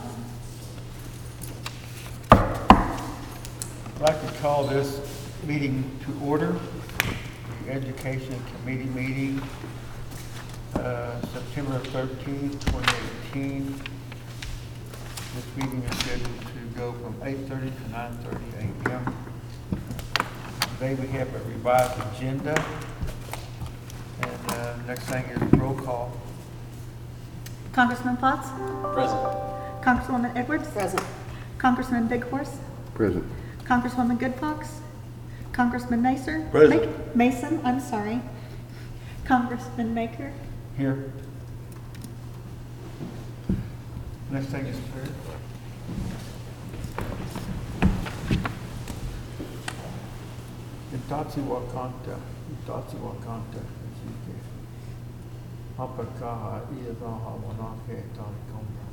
I'd like to call this meeting to order, the Education Committee meeting, September 13th, 2018. This meeting is scheduled to go from 8:30 to 9:30 a.m. Today we have a revised agenda, and next thing is roll call. Congressman Potts? Present. Congresswoman Edwards? Present. Congressman Big Horse? Present. Congresswoman Good Fox? Congressman Mason? Present. Mason, I'm sorry. Congressman Maker? Here. Next thing is prayer. Itachi wakanta, jike. Apakaha iadaha wanake tarikomba.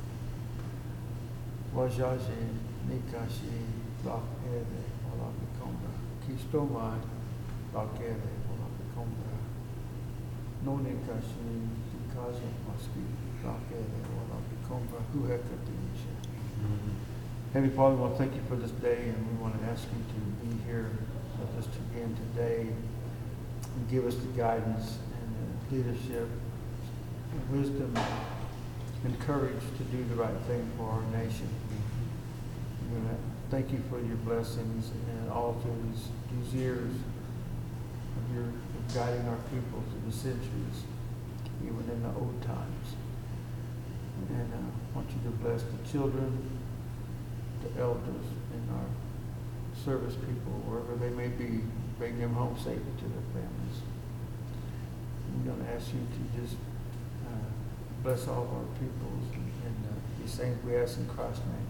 Wajaji nikashi lakere walapikomba. Kistomai lakere walapikomba. No nikashi tikaji maski lakere walapikomba. Huhekatinisha. Heavenly Father, we want to thank you for this day, and we want to ask you to be here with us again today and give us the guidance and the leadership and wisdom and courage to do the right thing for our nation. We want to thank you for your blessings and all through these years of your guiding our people through the centuries, even in the old times. And I want you to bless the children, the elders, and our service people, wherever they may be, bring them home safely to their families. I'm going to ask you to just bless all of our peoples and these things we ask in Christ's name.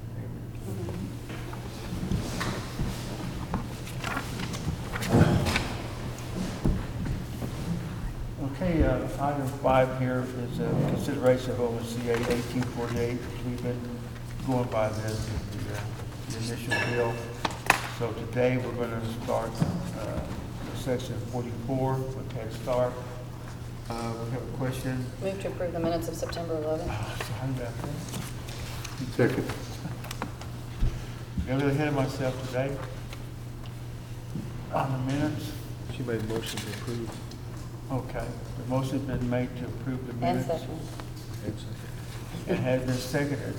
Amen. Okay, item 5 here is consideration of OSCA 1848. We've been going by this, the initial bill. So today we're going to start section 44 with Head Start. We have a question. Move to approve the minutes of September 11th. Sorry about that. Second. Got a little ahead of myself today on the minutes. She made a motion to approve. Okay, the motion's been made to approve the And minutes. second. And has been seconded.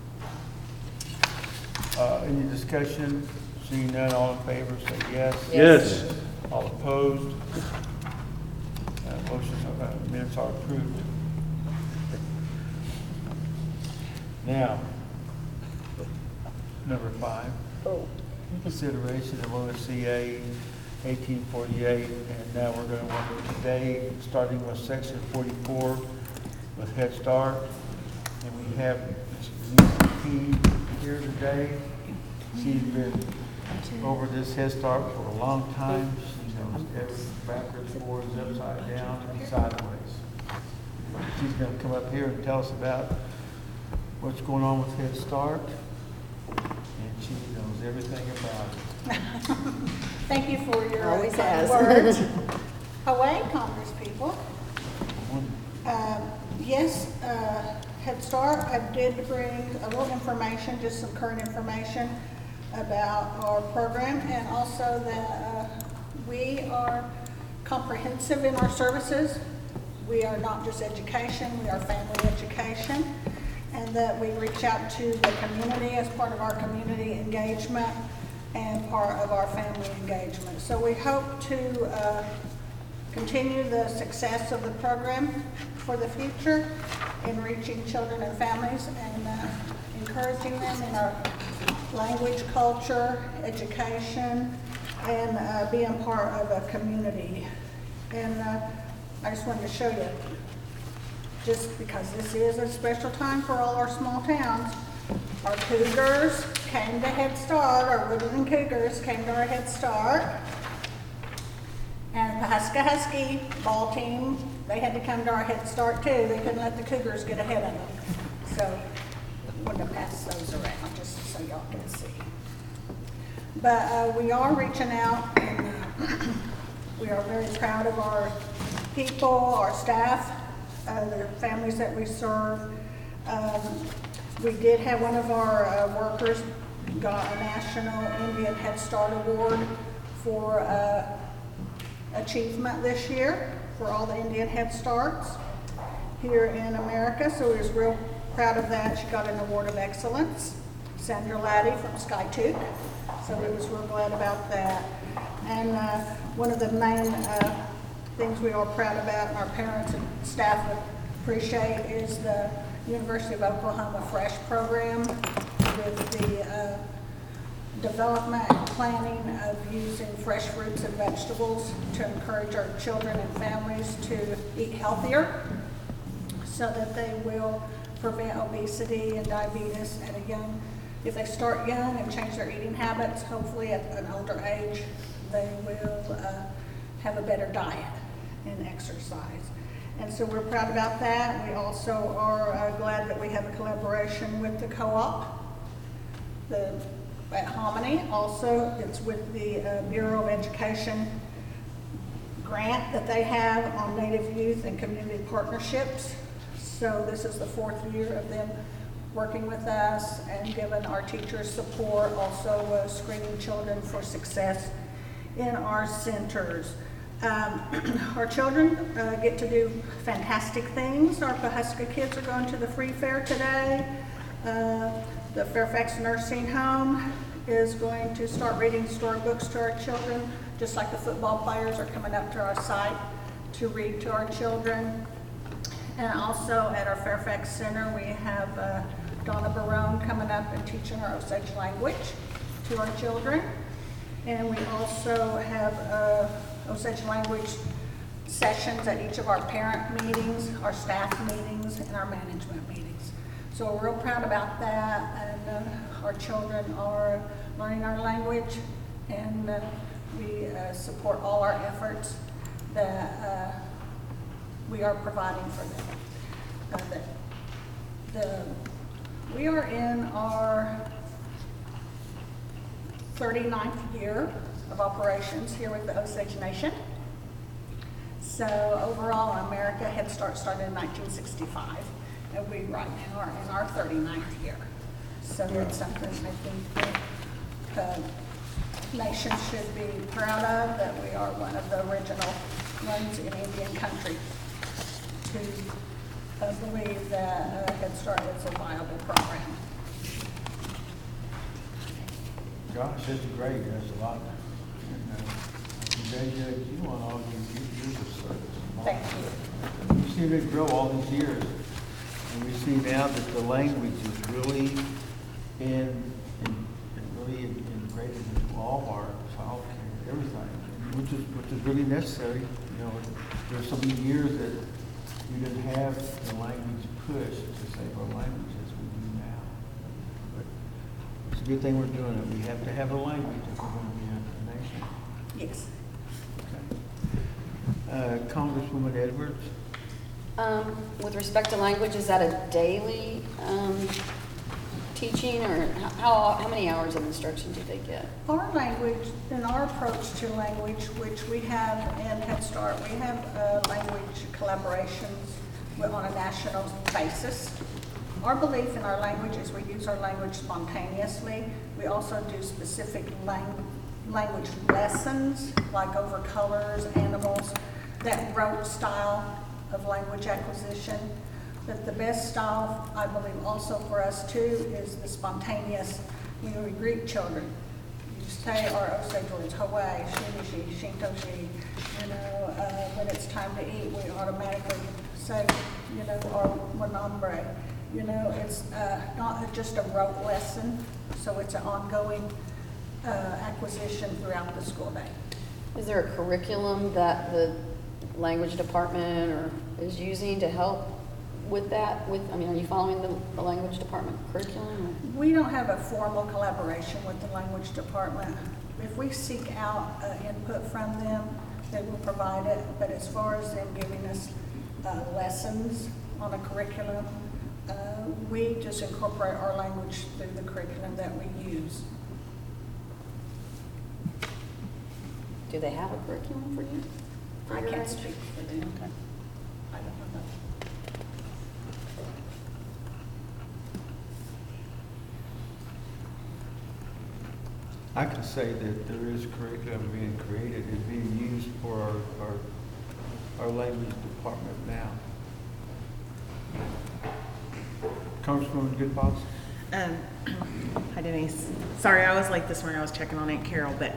Any discussion? Seeing none, all in favor, say yes. Yes. All opposed? Minutes are approved. Now, number 5, Oh. consideration of OSCA 1848, and now we're going to work today, starting with section 44 with Head Start, and we have Ms. Lisa P. here today. She's been over this Head Start for a long time. She knows every backwards, forwards, upside down, and sideways. She's going to come up here and tell us about what's going on with Head Start, and she knows everything about it. Thank you for your Always kind has. words. Away, Congress people. Yes, Head Start, I did bring a little information, just some current information about our program, and also that we are comprehensive in our services. We are not just education, we are family education, and that we reach out to the community as part of our community engagement and part of our family engagement. So we hope to continue the success of the program for the future in reaching children and families and encouraging them in our language, culture, education, and being part of a community. And I just wanted to show you, just because this is a special time for all our small towns, our Cougars came to Head Start, our Woodland Cougars came to our Head Start. And the Husky ball team, they had to come to our Head Start too. They couldn't let the Cougars get ahead of them. So I'm going to pass those around just so y'all can see. But we are reaching out, and we are very proud of our people, our staff, the families that we serve. We did have one of our workers got a National Indian Head Start Award for achievement this year for all the Indian Head Starts here in America. So we was real proud of that. She got an award of excellence. Sandra Laddie from Skytook. So we was real glad about that. And one of the main things we are proud about and our parents and staff would appreciate is the University of Oklahoma Fresh program with the development and planning of using fresh fruits and vegetables to encourage our children and families to eat healthier so that they will prevent obesity and diabetes at a young, if they start young and change their eating habits, hopefully at an older age, they will have a better diet and exercise. And so we're proud about that. We also are glad that we have a collaboration with the co-op at Hominy. Also, it's with the Bureau of Education grant that they have on Native youth and community partnerships. So this is the 4th year of them working with us and giving our teachers support, also screening children for success in our centers. Our children get to do fantastic things. Our Pawhuska kids are going to the free fair today. The Fairfax Nursing Home is going to start reading storybooks to our children, just like the football players are coming up to our site to read to our children. And also at our Fairfax Center, we have Donna Barone coming up and teaching our Osage language to our children. And we also have Osage language sessions at each of our parent meetings, our staff meetings, and our management meetings. So we're real proud about that, and our children are learning our language, and we support all our efforts that we are providing for them. We are in our 39th year of operations here with the Osage Nation. So overall in America, Head Start started in 1965, and we right now are in our 39th year. So it's something I think the nation should be proud of, that we are one of the original ones in Indian country to believe that Head Start is a viable program. Gosh, that's great. That's a lot. And congratulate you on all these years of service. Thank you. We've seen it grow all these years, and we see now that the language is really really integrated into all of our child care, everything, which is really necessary. You know, there's so many years that we didn't have the language push to save our language as we do now. But it's a good thing we're doing it. We have to have a language if we're going to be a nation. Yes. Okay. Congresswoman Edwards. With respect to language, is that a daily teaching, or how many hours of instruction do they get? Our language and our approach to language, which we have in Head Start, we have language collaborations on a national basis. Our belief in our language is we use our language spontaneously. We also do specific language lessons, like over colors, animals, that rote style of language acquisition. But the best style, I believe, also for us too, is the spontaneous. When we greet children, you say our Osage words, Hawaii, Shinishi, Shintoshi. You know, when it's time to eat, we automatically say, you know, our Wanambre. You know, it's not just a rote lesson, so it's an ongoing acquisition throughout the school day. Is there a curriculum that the language department is using to help with that? I mean, are you following the language department curriculum? We don't have a formal collaboration with the language department. If we seek out input from them, they will provide it. But as far as them giving us lessons on a curriculum, we just incorporate our language through the curriculum that we use. Do they have a curriculum for you? I can't speak for them. Okay. I don't know. I can say that there is curriculum being created and being used for our language department now. Congresswoman Goodbox? Hi Denise. Sorry, I was late this morning. I was checking on Aunt Carol, but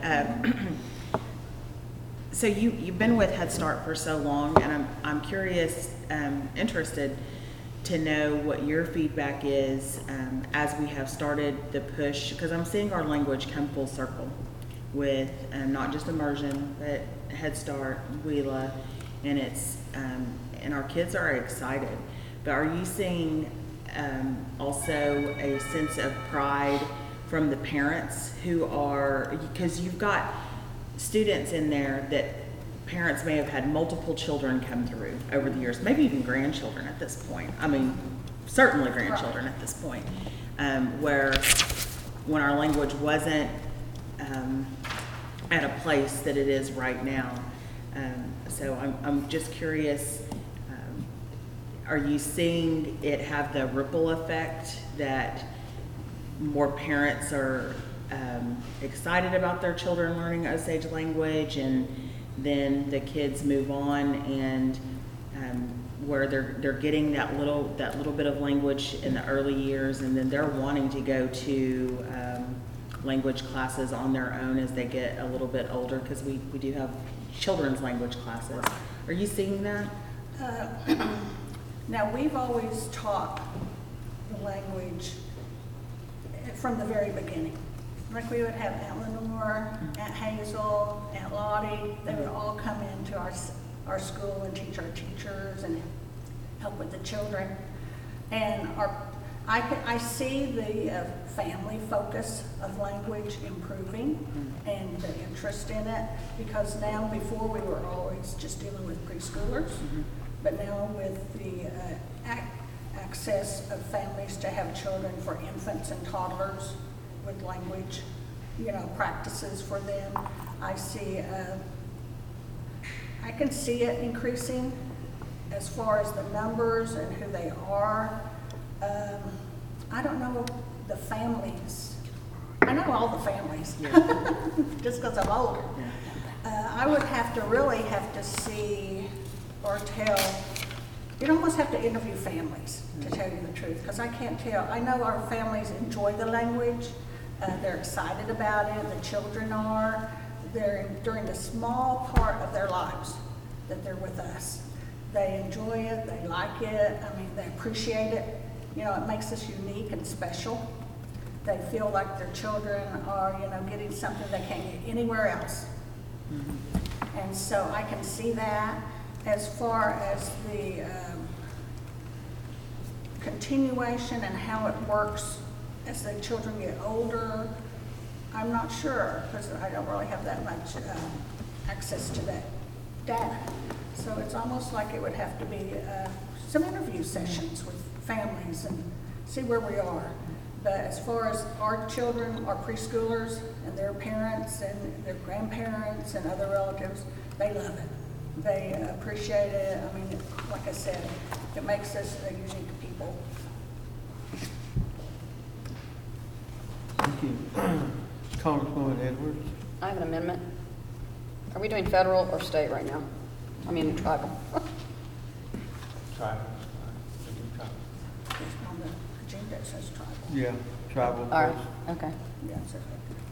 so you've been with Head Start for so long, and I'm curious, interested to know what your feedback is as we have started the push, because I'm seeing our language come full circle with not just immersion, but Head Start, WELA, and it's and our kids are excited. But are you seeing also a sense of pride from the parents who are, because you've got students in there that parents may have had multiple children come through over the years, maybe even grandchildren at this point. I mean, certainly grandchildren at this point, where when our language wasn't at a place that it is right now. So I'm just curious, are you seeing it have the ripple effect that more parents are excited about their children learning Osage language, and then the kids move on and where they're getting that little bit of language in the early years, and then they're wanting to go to language classes on their own as they get a little bit older, because we do have children's language classes. Are you seeing that? Now, we've always taught the language from the very beginning. Like we would have Aunt Lenore, Aunt Hazel, Aunt Lottie, they would all come into our school and teach our teachers and help with the children. And I see the family focus of language improving and the interest in it, because now, before we were always just dealing with preschoolers, but now with the access of families to have children for infants and toddlers with language, practices for them, I can see it increasing as far as the numbers and who they are. I don't know the families. I know all the families, just because I'm older. I would really have to see or tell. You'd almost have to interview families to tell you the truth, because I can't tell. I know our families enjoy the language. They're excited about it. The children are. They're during the small part of their lives that they're with us. They enjoy it. They like it. I mean, they appreciate it. It makes us unique and special. They feel like their children are, getting something they can't get anywhere else. And so I can see that. As far as the continuation and how it works as the children get older, I'm not sure, because I don't really have that much access to that data. So it's almost like it would have to be some interview sessions with families and see where we are. But as far as our children, our preschoolers and their parents and their grandparents and other relatives, they love it. They appreciate it. I mean, like I said, it makes us a unique people. Thank you. Congresswoman Edwards? I have an amendment. Are we doing federal or state right now? I mean, tribal. Tribal. On the agenda, it says tribal. Yeah, tribal All right, first. okay. Yeah, it says that.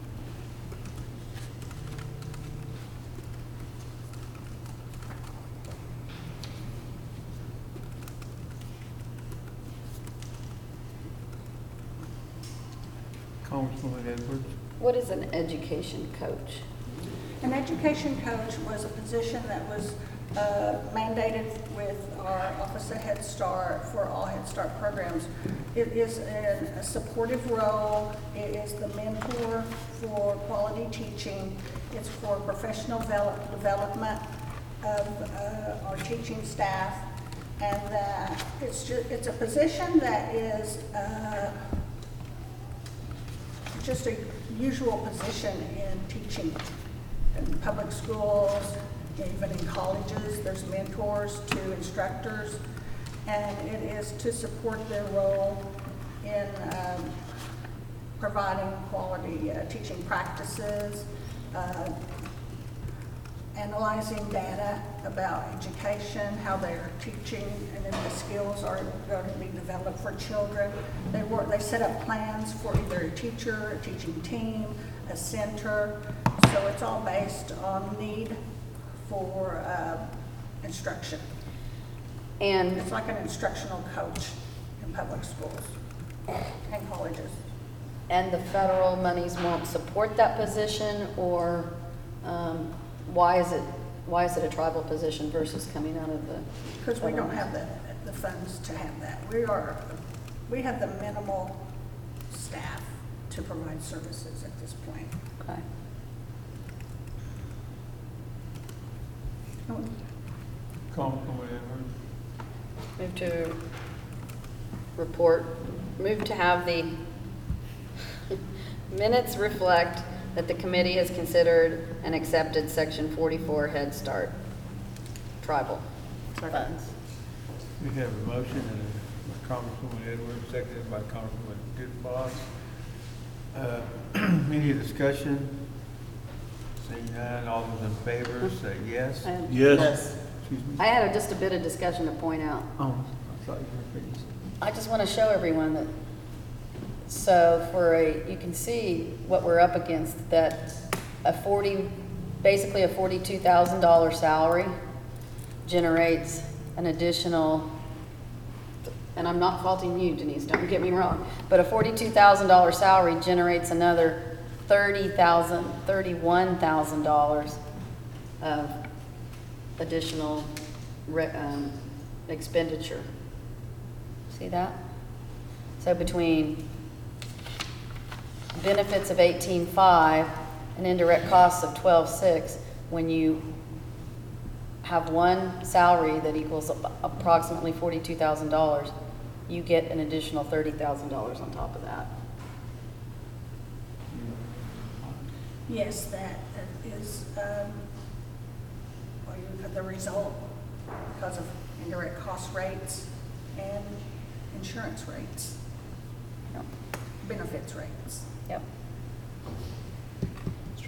Congresswoman Edwards? What is an education coach? An education coach was a position that was mandated with our Office of Head Start for all Head Start programs. It is a supportive role. It is the mentor for quality teaching. It's for professional development of our teaching staff, and it's a position that is just a usual position in teaching. In public schools, even in colleges, there's mentors to instructors, and it is to support their role in providing quality teaching practices, analyzing data about education, how they're teaching, and then the skills are going to be developed for children. They set up plans for either a teacher, a teaching team, a center. So it's all based on need for instruction. And It's like an instructional coach in public schools and colleges. And the federal monies won't support that position, or why is it a tribal position versus coming out of the? Because we federal don't have the funds to have that. We have the minimal staff to provide services at this point. Okay. Councilwoman Edwards. Move to move to have the minutes reflect that the committee has considered and accepted Section 44 Head Start tribal funds. We have a motion by Congresswoman Edwards, seconded by Congresswoman Goodfoss. Any discussion? Seeing none, all those in favor say yes. Yes. Excuse me? I had just a bit of discussion to point out. Oh, I thought you were finished. I just want to show everyone that, so you can see what we're up against, that basically a $42,000 salary generates an additional, and I'm not faulting you, Denise, don't get me wrong, but a $42,000 salary generates another $31,000 of additional expenditure. See that? So between benefits of 18.5 and indirect costs of 12.6, when you have one salary that equals approximately $42,000, you get an additional $30,000 on top of that. Yes, that is the result because of indirect cost rates and insurance rates, Yep. benefits rates. Yep. Mr.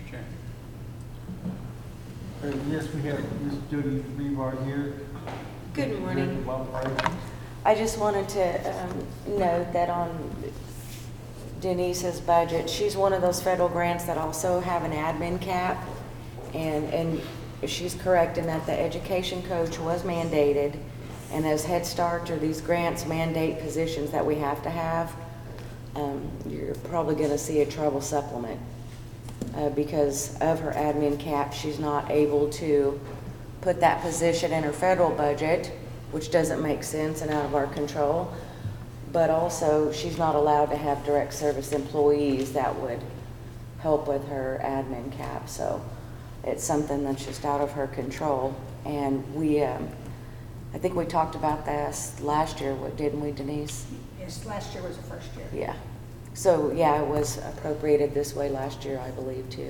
Chairman. Yes, we have Ms. Judy Rebar here. Good morning. Well, pardon. I just wanted to note that on Denise's budget, she's one of those federal grants that also have an admin cap. And she's correct in that the education coach was mandated. And as Head Start or these grants mandate positions that we have to have, you're probably going to see a tribal supplement. Because of her admin cap, she's not able to put that position in her federal budget, which doesn't make sense and out of our control. But also, she's not allowed to have direct service employees that would help with her admin cap. So it's something that's just out of her control. And we, I think we talked about this last year, didn't we, Denise? Yes, last year was the first year. Yeah. So, yeah, it was appropriated this way last year, I believe, too.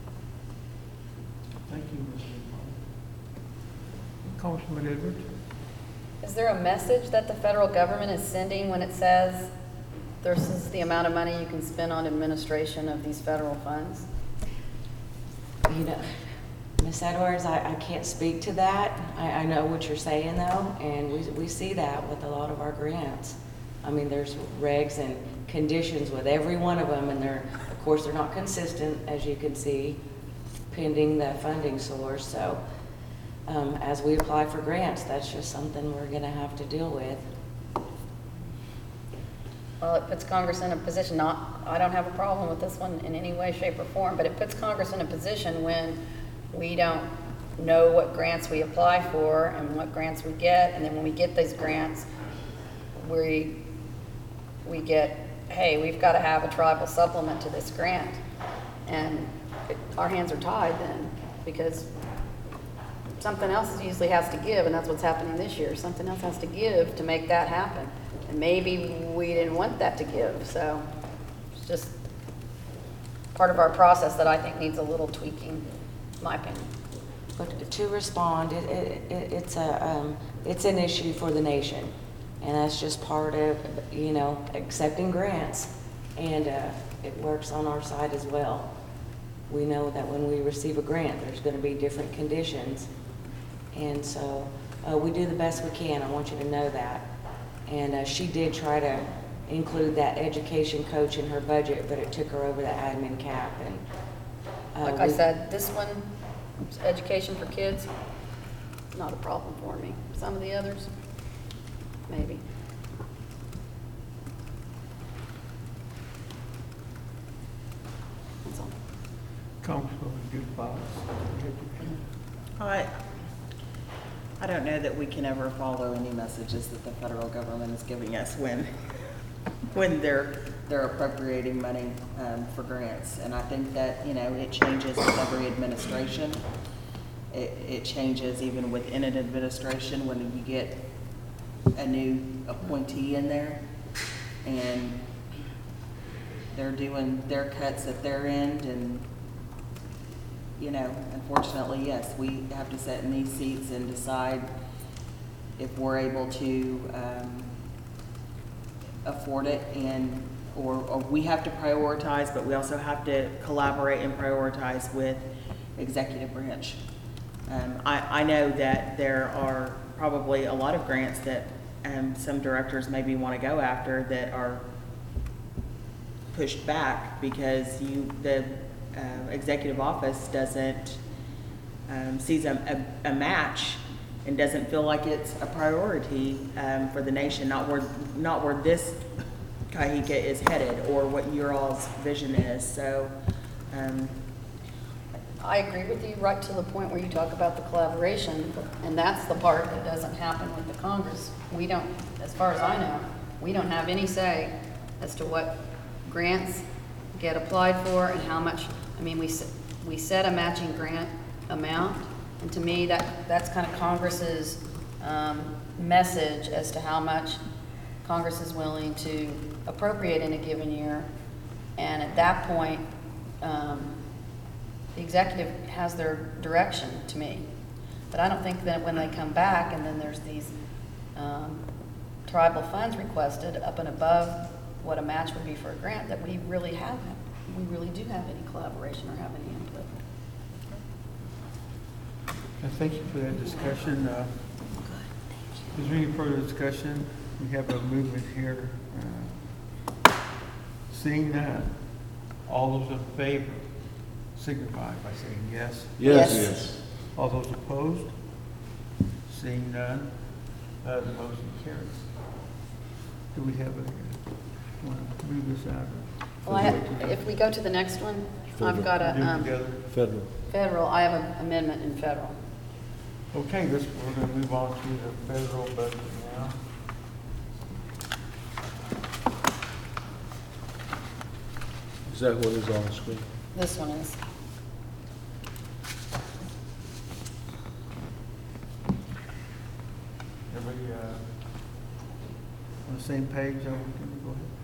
Thank you, Ms. Rebar. Congresswoman Edwards. Is there a message that the federal government is sending when it says this is the amount of money you can spend on administration of these federal funds? You know, Ms. Edwards, I can't speak to that. I know what you're saying, though, and we see that with a lot of our grants. I mean, there's regs and conditions with every one of them, and of course, they're not consistent, as you can see, pending the funding source. So as we apply for grants, that's just something we're going to have to deal with. Well, it puts Congress in a position, I don't have a problem with this one in any way, shape, or form, but it puts Congress in a position when we don't know what grants we apply for and what grants we get, and then when we get these grants, we get, hey, we've got to have a tribal supplement to this grant. And our hands are tied then, because something else usually has to give, and that's what's happening this year. Something else has to give to make that happen. And maybe we didn't want that to give, so it's just part of our process that I think needs a little tweaking, in my opinion. But to respond, it's an issue for the nation, and that's just part of, accepting grants. And it works on our side as well. We know that when we receive a grant, there's going to be different conditions. And so we do the best we can. I want you to know that. And she did try to include that education coach in her budget, but it took her over the admin cap. And Like I said, this one, education for kids, not a problem for me. Some of the others, maybe. That's all. Councilwoman Dukes. I don't know that we can ever follow any messages that the federal government is giving us when they're appropriating money for grants. And I think that, you know, it changes with every administration. It changes even within an administration when you get a new appointee in there. And they're doing their cuts at their end, and you know, unfortunately, yes, we have to sit in these seats and decide if we're able to afford it, and or we have to prioritize, but we also have to collaborate and prioritize with executive branch. I know that there are probably a lot of grants that some directors maybe want to go after that are pushed back because the executive office doesn't sees a match and doesn't feel like it's a priority for the nation, not where this Kahika is headed or what your all's vision is. So I agree with you right to the point where you talk about the collaboration, and that's the part that doesn't happen with the Congress. We don't, as far as I know, we don't have any say as to what grants get applied for and how much. I mean, we set a matching grant amount, and to me, that's kind of Congress's message as to how much Congress is willing to appropriate in a given year. And at that point, the executive has their direction to me. But I don't think that when they come back and then there's these tribal funds requested up and above what a match would be for a grant, that we really do have any collaboration or have any input. Thank you for that discussion. Is there any further discussion? We have a movement here. Seeing none, all those in favor signify by saying yes. Yes. Yes. All those opposed? Seeing none, the motion carries. Do we have a, want to move this out? Well, if we go to the next one, I've got Do it a together? Federal. federal, I have an amendment in federal. Okay, we're going to move on to the federal budget now. Is that what is on the screen? This one is. Everybody on the same page? Can we go ahead?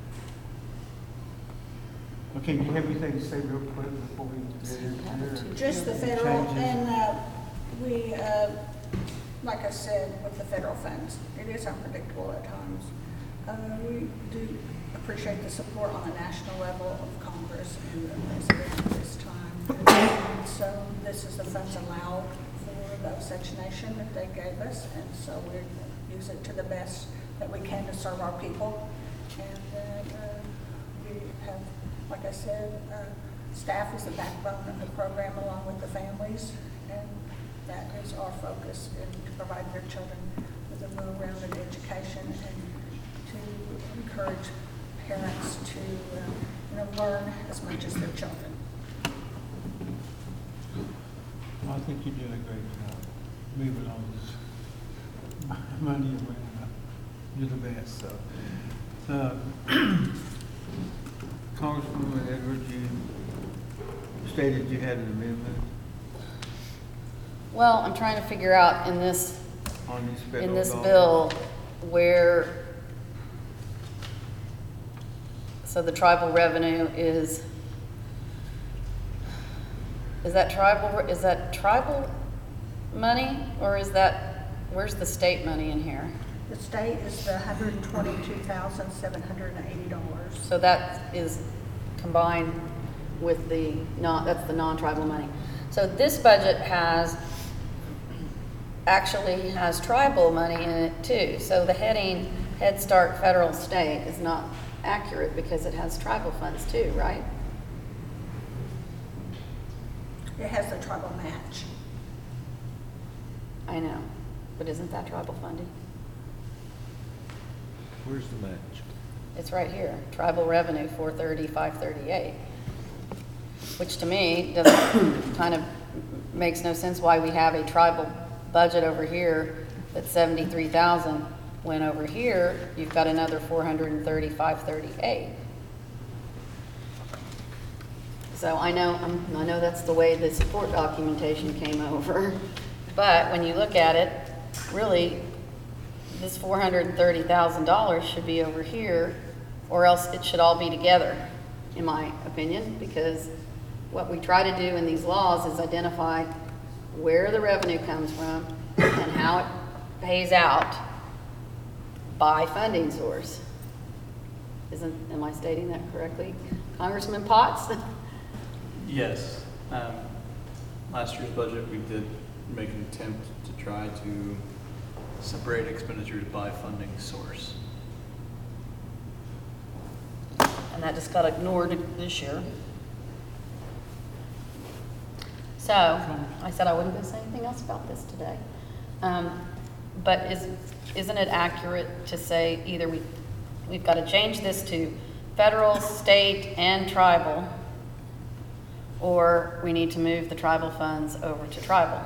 Okay, do you have anything to say real quick before we get into here? Just the federal, Changes. and we, like I said, with the federal funds, it is unpredictable at times. We do appreciate the support on the national level of Congress and the president at this time. And so this is the funds allowed for the Section Nation that they gave us, and so we use it to the best that we can to serve our people. And we have, like I said, staff is the backbone of the program along with the families, and that is our focus, to provide their children with a well-rounded education and to encourage parents to learn as much as their children. Well, I think you're doing a great job moving on this money around. You're the best, so. Congresswoman Edwards, you stated you had an amendment Well, I'm trying to figure out in this on these federal in this dollars. bill where, so the tribal revenue is that tribal money, or is that, where's the state money in here? The state is the $122,780. So that is combined with the, that's the non-tribal money. So this budget actually has tribal money in it too. So the heading Head Start Federal State is not accurate because it has tribal funds too, right? It has the tribal match. I know, but isn't that tribal funding? Where's the match? It's right here, tribal revenue 430, 538. Which to me doesn't, kind of makes no sense why we have a tribal budget over here that's 73,000, when over here you've got another 430, 538. So I know that's the way the support documentation came over, but when you look at it, really, this $430,000 should be over here, or else it should all be together, in my opinion, because what we try to do in these laws is identify where the revenue comes from and how it pays out by funding source. Am I stating that correctly? Congressman Potts? Yes. Last year's budget, we did make an attempt to try to separate expenditures by funding source. And that just got ignored this year. So, I said I wasn't going to say anything else about this today. But isn't it accurate to say either we've got to change this to federal, state, and tribal, or we need to move the tribal funds over to tribal?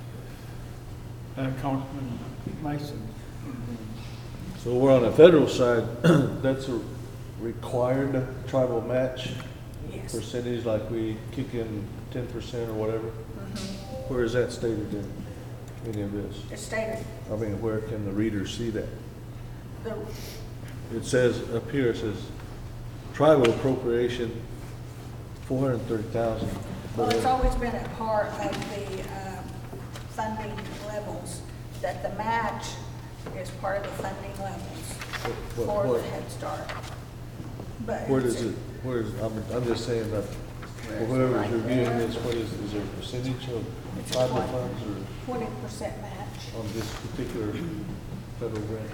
Councilman Mason. So we're on the federal side, that's a required tribal match Yes. percentage, like we kick in 10% or whatever? Where is that stated in any of this? It's stated, I mean, where can the reader see that? the, It says, up here, it says, tribal appropriation, 430,000. well, it's always been a part of the funding levels, that the match is part of the funding levels for the Head Start. But Where it's- does it, I'm just saying that, for whoever's reviewing this, what is there a percentage of It's tribal 20. funds 20% match. or on this particular federal grant?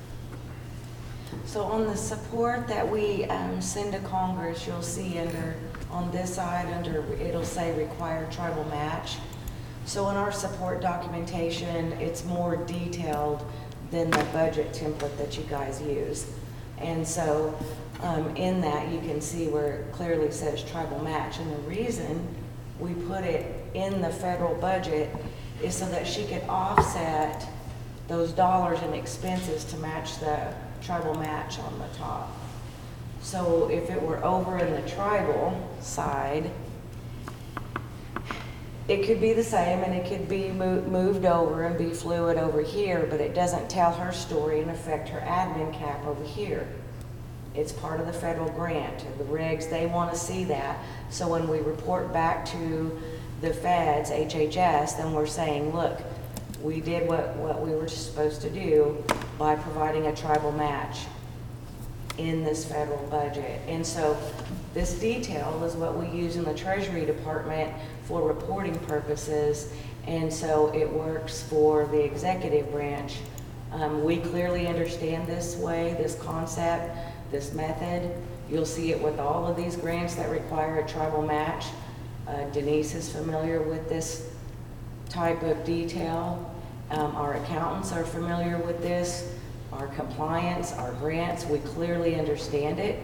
So on the support that we send to Congress, you'll see on this side, it'll say required tribal match. So in our support documentation, it's more detailed than the budget template that you guys use. And so in that, you can see where it clearly says tribal match. And the reason we put it in the federal budget is so that she could offset those dollars and expenses to match the tribal match on the top. So if it were over in the tribal side, it could be the same and it could be moved over and be fluid over here, but it doesn't tell her story and affect her admin cap over here. It's part of the federal grant. The regs, they want to see that. So when we report back to the feds, HHS, then we're saying, look, we did what we were supposed to do by providing a tribal match in this federal budget. And so this detail is what we use in the Treasury Department for reporting purposes, and so it works for the executive branch. We clearly understand this way, this concept, this method. You'll see it with all of these grants that require a tribal match. Denise is familiar with this type of detail. Our accountants are familiar with this. Our compliance, our grants, we clearly understand it.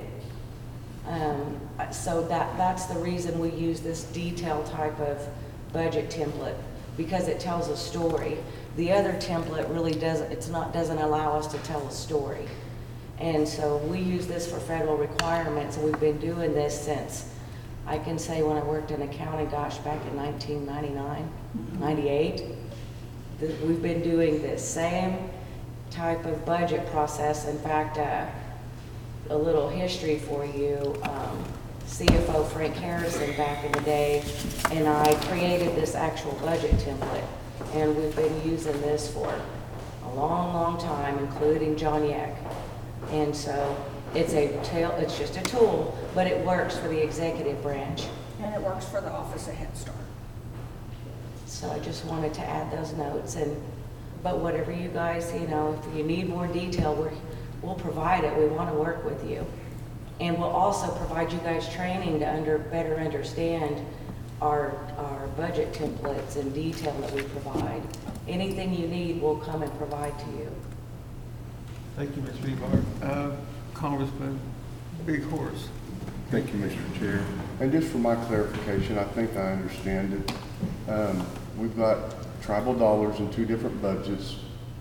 So that's the reason we use this detailed type of budget template, because it tells a story. The other template really doesn't allow us to tell a story. And so we use this for federal requirements, and we've been doing this since, I can say when I worked in accounting, gosh, back in 1999, 98. We've been doing this same type of budget process. In fact, a little history for you. CFO Frank Harrison back in the day and I created this actual budget template, and we've been using this for, a long, long time, including John Yak. And so it's just a tool, but it works for the executive branch. And it works for the Office of Head Start. So I just wanted to add those notes, but whatever you guys, if you need more detail, we'll provide it. We want to work with you. And we'll also provide you guys training to better understand our budget templates and detail that we provide. Anything you need, we'll come and provide to you. Thank you, Ms. Rebar. Congressman Big Horse. Thank you, Mr. Chair. And just for my clarification, I think I understand it. We've got tribal dollars in two different budgets.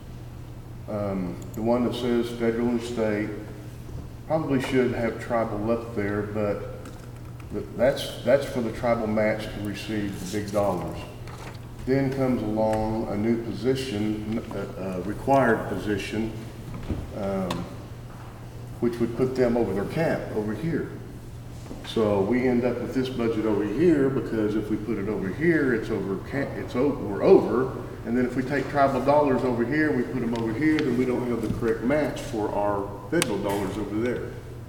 The one that says federal and state probably should have tribal up there, but that's for the tribal match to receive the big dollars. Then comes along a new position, a required position, which would put them over their cap over here. So we end up with this budget over here because if we put it over here, we're over. And then if we take tribal dollars over here, we put them over here, then we don't have the correct match for our federal dollars over there.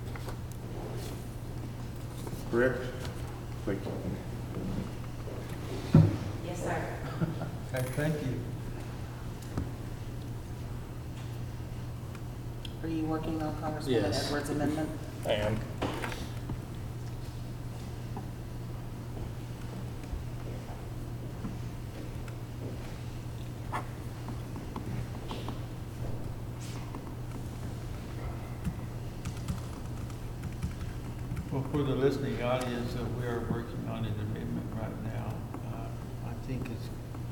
Correct? Thank you. Yes, sir. Okay, thank you. Are you working on Congresswoman Yes. Edwards' amendment? I am. Well, for the listening audience, we are working on an amendment right now. I think it's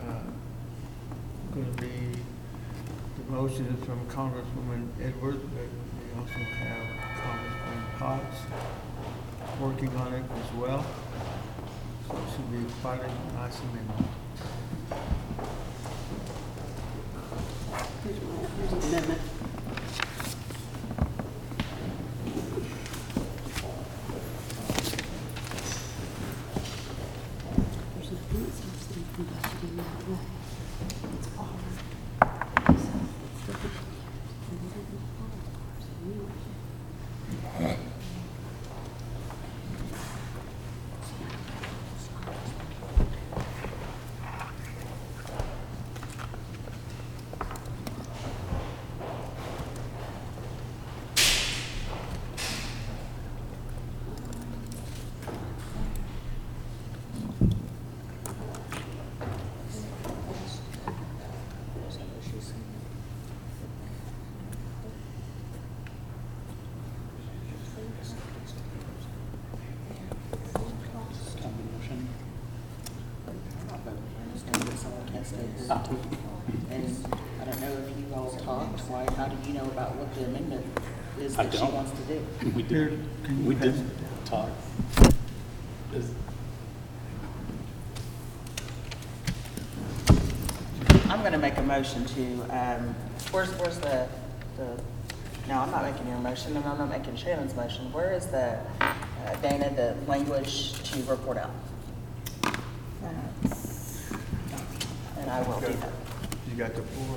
going to be, the motion is from Congresswoman Edwards, but we also have Congressman Potts working on it as well. So it should be quite a nice amendment. Here's the amendment. There's nothing that says they can budget in that way. It's our. So it's the and we don't know all of ours anyway. And I don't know if you all talked, how do you know about what the amendment is that she wants to do? We Here, did, can you we pass did it? talk. I'm gonna make a motion to, where's the, no, I'm not making your motion, and I'm not making Shannon's motion. Where is the, Dana, the language to report out? And I will do that. You got the floor.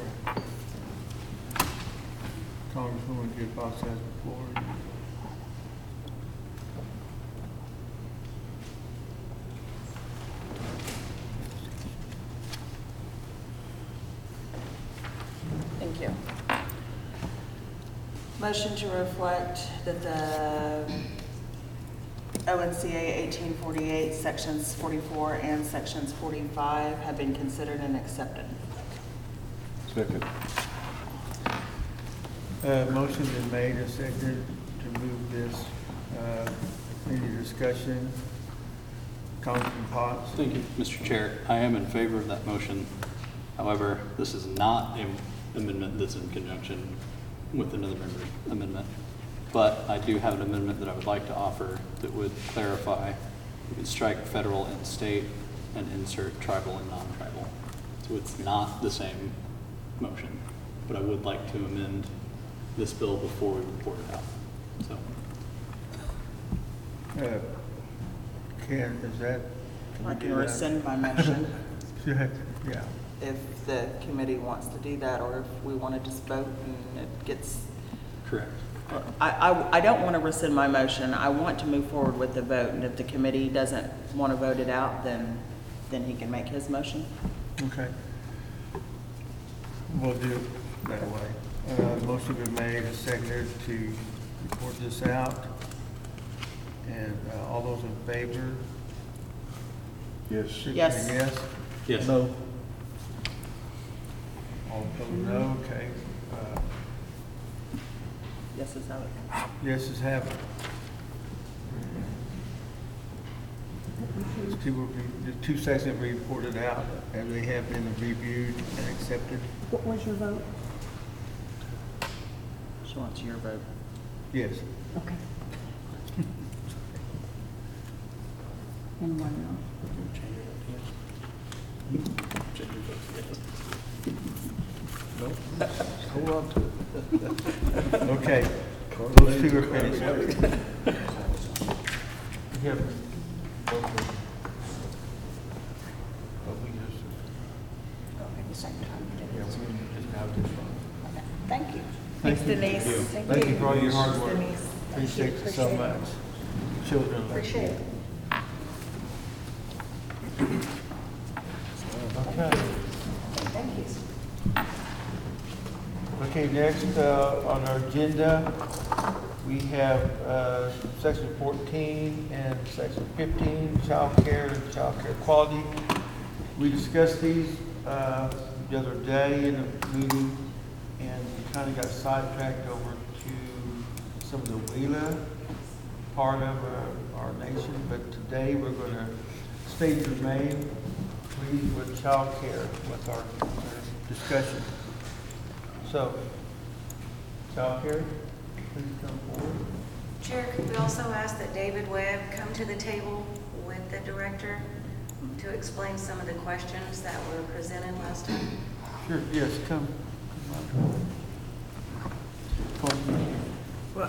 Congresswoman Good Fox has the floor. Thank you. Motion to reflect that the ONCA 1848, sections 44 and sections 45 have been considered and accepted. Second. Motion been made and seconded to move this. Any discussion? Congressman Potts? Thank you, Mr. Chair. I am in favor of that motion. However, this is not an amendment that's in conjunction with another member amendment. But I do have an amendment that I would like to offer that would clarify, we could strike federal and state and insert tribal and non-tribal. So it's not the same motion, but I would like to amend this bill before we report it out, so. Ken, is that? I can rescind my motion. Yeah. if the committee wants to do that, or if we want to just vote and it gets, Correct. I don't want to rescind my motion. I want to move forward with the vote, and if the committee doesn't want to vote it out, then he can make his motion. Okay. We'll do it that way. Motion been made and seconded to report this out. And all those in favor? Yes. Yes. Yes? Yes. No. All opposed, no? Okay. Yes, is that it? Yes, is have it. The two sections reported out, and they have been reviewed and accepted. What was your vote? She wants your vote. Yes. Okay. Anyone Hold on to it. Okay, those two are finished. We have both of them. But we just, At the same time. yeah, we just have this one. Thank you. Thanks, Denise. Thank you for all your hard work. Denise. Appreciate it so much. Children like Appreciate you. it. Okay. Thank you. Okay, next on our agenda, we have section 14 and section 15, child care and child care quality. We discussed these the other day in a meeting, and we kind of got sidetracked over to some of the WHELA part of our nation, but today we're going to stay remain pleased with child care with our discussion. So, child care, please come forward. Chair, could we also ask that David Webb come to the table with the director to explain some of the questions that were presented last time? Sure, yes, come. Well,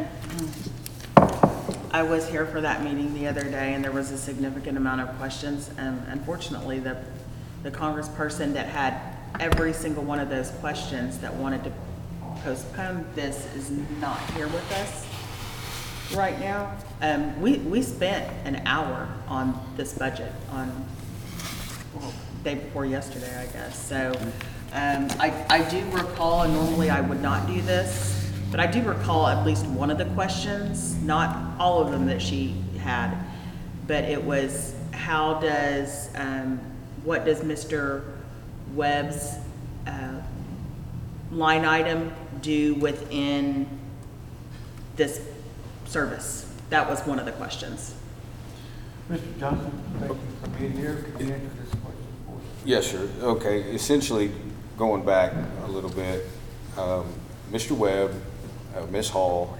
I was here for that meeting the other day, and there was a significant amount of questions. Unfortunately, the congressperson that had every single one of those questions that wanted to postpone this is not here with us right now. We spent an hour on this budget on, well, day before yesterday, I guess. So I do recall, and normally I would not do this, but I do recall at least one of the questions, not all of them that she had, but it was how does, what does Mr. Webb's line item do within this service? That was one of the questions. Mr. Johnson, thank you for being here. Could you answer this question for us? Yes, sir. Okay, essentially, going back a little bit, Mr. Webb, Ms. Hall,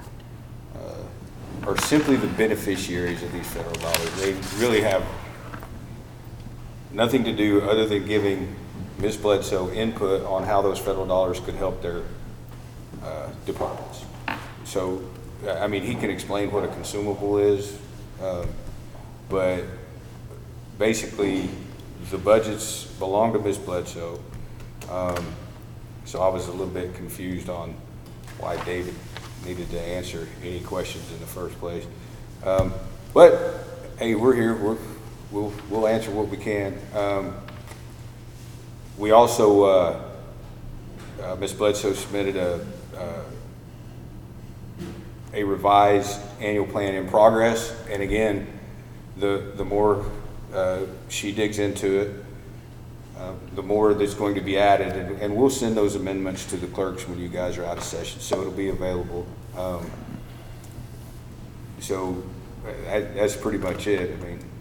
are simply the beneficiaries of these federal dollars. They really have nothing to do other than giving Ms. Bledsoe input on how those federal dollars could help their departments. So, I mean, he can explain what a consumable is, but basically, the budgets belong to Ms. Bledsoe. So I was a little bit confused on why David needed to answer any questions in the first place. But hey, we're here. We'll answer what we can. We also, Ms. Bledsoe submitted a revised annual plan in progress, and again, the more she digs into it, the more that's going to be added, and we'll send those amendments to the clerks when you guys are out of session, so it'll be available. So that's pretty much it. I mean,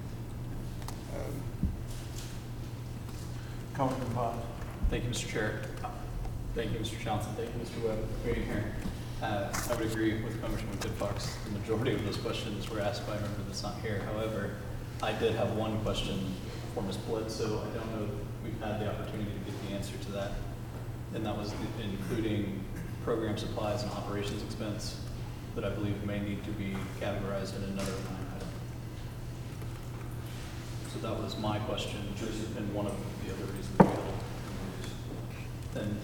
Congressman Potts. Thank you, Mr. Chair. Thank you, Mr. Johnson. Thank you, Mr. Webb, for being here. I would agree with Congressman Goodfox. The majority of those questions were asked by a member that's not here. However, I did have one question for Ms. Bledsoe. I don't know if we've had the opportunity to get the answer to that. And that was including program supplies and operations expense that I believe may need to be categorized in another line item. So So that was my question, and one of the other reasons we held. Then,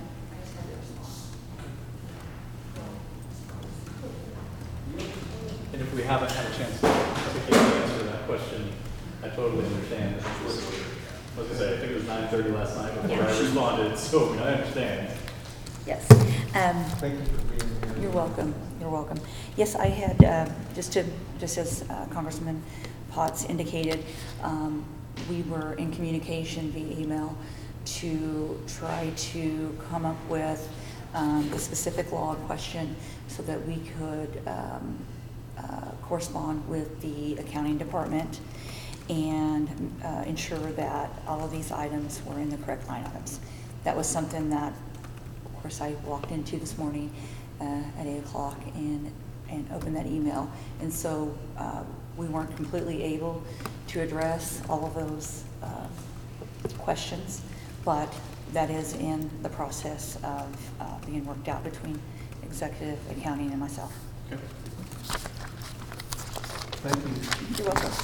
and if we haven't had a chance to answer that question, I totally understand. Like I said, I think it was 9:30 last night before I responded, so I understand. Yes. Thank you for being here. You're welcome. You're welcome. Yes, I had, just as Congressman Potts indicated, we were in communication via email to try to come up with a specific law question so that we could correspond with the accounting department and ensure that all of these items were in the correct line items. That was something that, of course, I walked into this morning at 8 o'clock and opened that email. And so we weren't completely able to address all of those questions, but that is in the process of being worked out between executive, accounting, and myself. Okay. Thank you. You're welcome.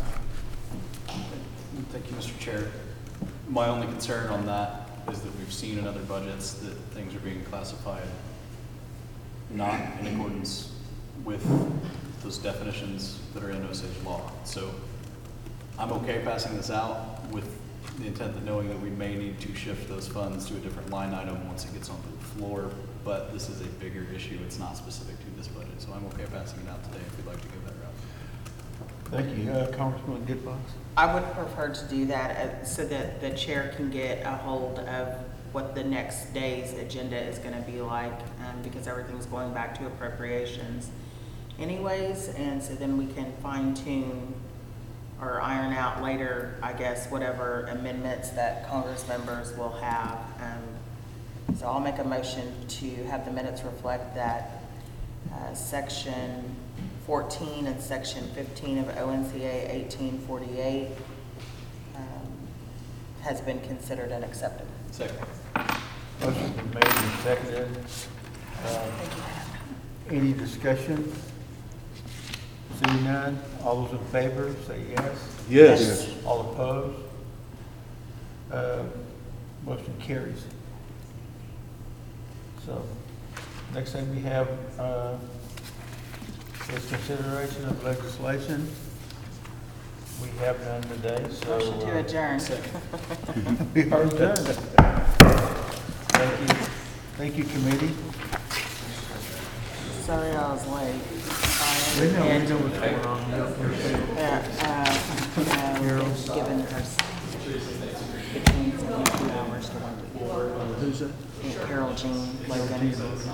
Thank you, Mr. Chair. My only concern on that is that we've seen in other budgets that things are being classified not in accordance with those definitions that are in Osage law. So I'm okay passing this out with the intent of knowing that we may need to shift those funds to a different line item once it gets onto the floor, but this is a bigger issue. It's not specific to this budget, so I'm okay passing it out today if we'd like to go that route. Thank you. Congressman Goodbox. I would prefer to do that so that the chair can get a hold of what the next day's agenda is going to be like, because everything's going back to appropriations anyways, and so then we can fine tune or iron out later, I guess, whatever amendments that Congress members will have. So I'll make a motion to have the minutes reflect that Section 14 and Section 15 of ONCA 1848 has been considered and accepted. Second. Motion's been made and seconded. Any discussion? Seeing none, all those in favor, say yes. Yes. All opposed? Motion carries. So, next thing we have is consideration of legislation. We have none today, so. Motion to adjourn. We are done. Thank you. Thank you, committee. Sorry I was late. We know what's going on. Given her between 72 hours to 1 to 4. Who's that? Carol Jean Logan.